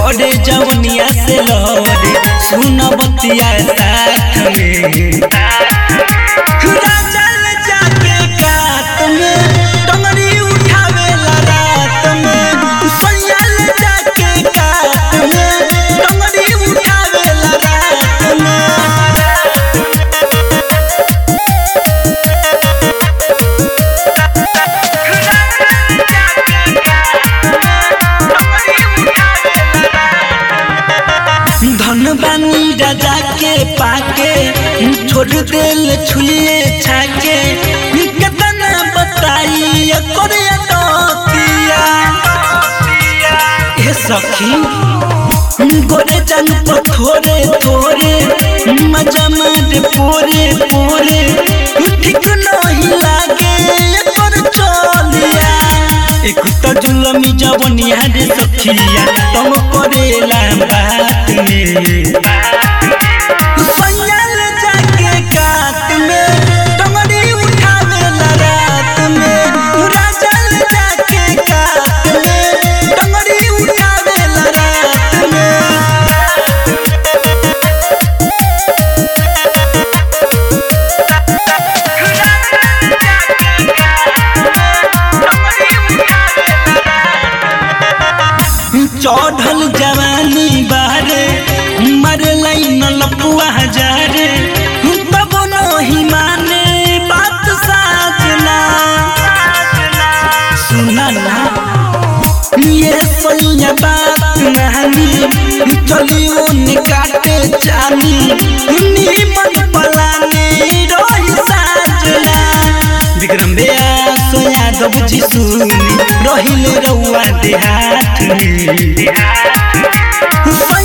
गोरे जवनिया से लहरे सुन बतिया साथ में राजा ले जाके कात में डंगरी उठावे ला रात में सैया ले जाके कात में डंगरी उठावे ला रात में धन बानी राजा के पाके छोड़ दिल छुए छाके कितना बताई करे किया हे सखी गोरे जान पर थोड़े थोड़े मजा मारे पूरे पूरे ठीक नहीं लागे पर चलिया एक तो जुलमी जवनिया रे सखिया तुम करेला बात में सैया ले जाके कात में डंगरी उठावे ला रात में राजा ले जाके कात में डंगरी उठावे ला रात में चौधल जवानी बारे मरे लाइन लपुआ हजारे तब नहीं माने बात साजना सुना ना ये सैया बात नहानी चलियो निकाटे चानी नीमन पलाने रोही साजना विक्रम बेया सोया दब जी सुनी रहिले रउआ देहात में